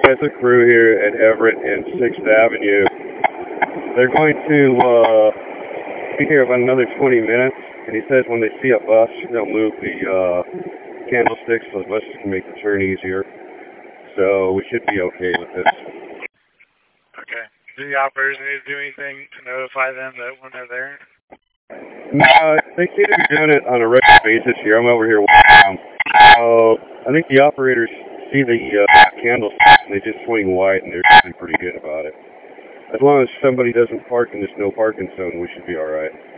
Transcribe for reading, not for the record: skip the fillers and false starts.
There's a crew here at Everett and 6th Avenue. They're going to be here about another 20 minutes, and he says when they see a bus, they'll move the candlesticks so the buses can make the turn easier. So we should be okay with this. Okay. Do the operators need to do anything to notify them that when they're there? No, they seem to be doing it on a regular basis here. I'm over here walking around. I think the operators see the candlesticks and they just swing wide, and they're usually pretty good about it. As long as somebody doesn't park in this no parking zone, we should be all right.